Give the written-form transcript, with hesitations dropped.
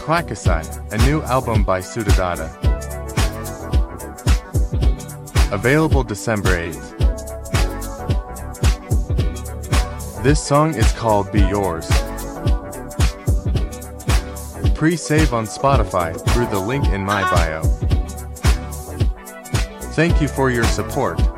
Kwakasai, a new album by Sudadada. Available December 8th. This song is called Be Yours. Pre-save on Spotify through the link in my bio. Thank you for your support.